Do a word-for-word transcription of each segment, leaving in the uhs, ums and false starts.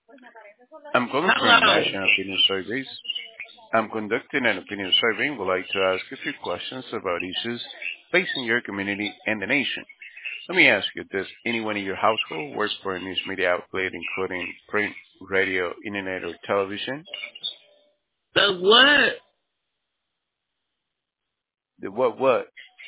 I'm calling from Hello. National Opinion Surveys. I'm conducting an opinion survey and would like to ask a few questions about issues facing your community and the nation. Let me ask you, does anyone in your household work for a news media outlet, including print, radio, internet, or television? The what? The what what?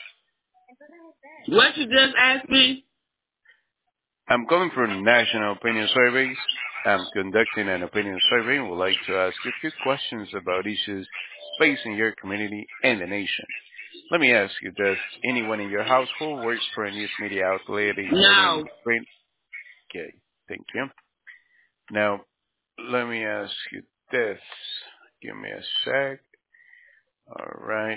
What you just asked me? I'm calling from National Opinion Surveys. I'm conducting an opinion survey and would like to ask a few questions about issues facing your community and the nation. Let me ask you, does anyone in your household work for a news media outlet, including No. print? Okay, thank you. Now, let me ask you this. Give me a sec. All right.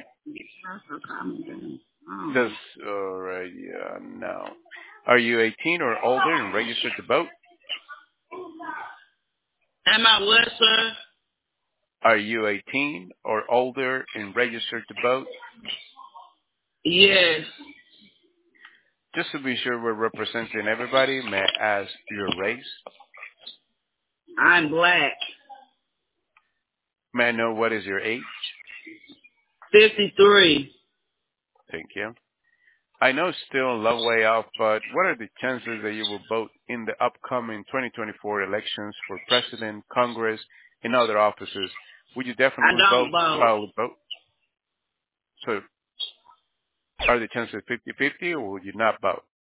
This, Oh. all right, yeah, now. Are you eighteen or older and registered to vote? Am I what, sir? Are you eighteen or older and registered to vote? Yes. Just to be sure we're representing everybody, may I ask your race? I'm black. May I know what is your age? fifty-three. Thank you. I know it's still a long way off, but what are the chances that you will vote in the upcoming twenty twenty-four elections for president, Congress, and other offices? Would you I definitely vote, don't vote. file a vote? So are the chances fifty-fifty, or would you not vote?